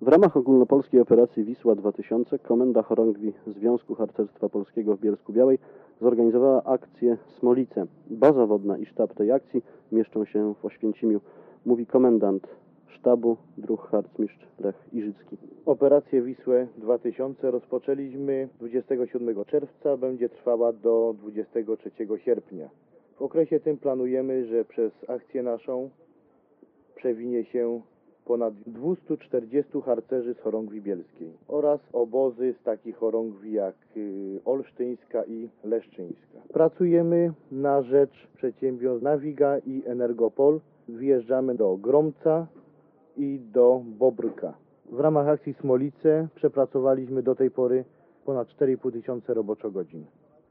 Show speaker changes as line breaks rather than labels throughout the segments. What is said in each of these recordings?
ramach ogólnopolskiej operacji Wisła 2000 Komenda Chorągwi Związku Harcerstwa Polskiego w Bielsku-Białej zorganizowała akcję Smolice. Baza wodna i sztab tej akcji mieszczą się w Oświęcimiu, mówi komendant sztabu druh harcmistrz Lech Iżycki.
Operację Wisłę 2000 rozpoczęliśmy 27 czerwca, będzie trwała do 23 sierpnia. W okresie tym planujemy, że przez akcję naszą przewinie się ponad 240 harcerzy z chorągwi bielskiej oraz obozy z takich chorągwi jak olsztyńska i leszczyńska. Pracujemy na rzecz przedsiębiorstw Naviga i Energopol. Wjeżdżamy do Gromca i do Bobrka. W ramach akcji Smolice przepracowaliśmy do tej pory ponad 4,5 tysiące roboczogodzin.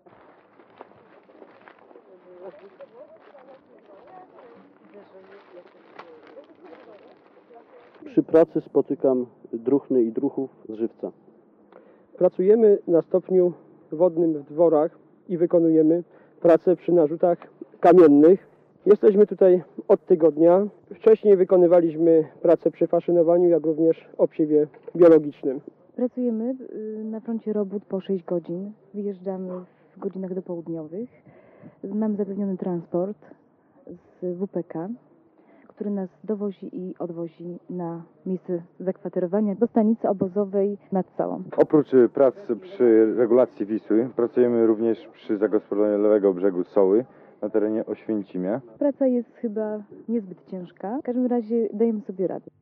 Przy pracy spotykam druhny i druhów z Żywca.
Pracujemy na stopniu wodnym w dworach i wykonujemy pracę przy narzutach kamiennych. Jesteśmy tutaj od tygodnia. Wcześniej wykonywaliśmy pracę przy faszynowaniu, jak również obsiewie biologicznym.
Pracujemy na froncie robót po 6 godzin. Wyjeżdżamy w godzinach dopołudniowych. Mamy zapewniony transport z WPK, który nas dowozi i odwozi na miejsce zakwaterowania do stanicy obozowej nad Całą.
Oprócz prac przy regulacji Wisły, pracujemy również przy zagospodarowaniu lewego brzegu Soły na terenie Oświęcimia.
Praca jest chyba niezbyt ciężka. W każdym razie dajemy sobie radę.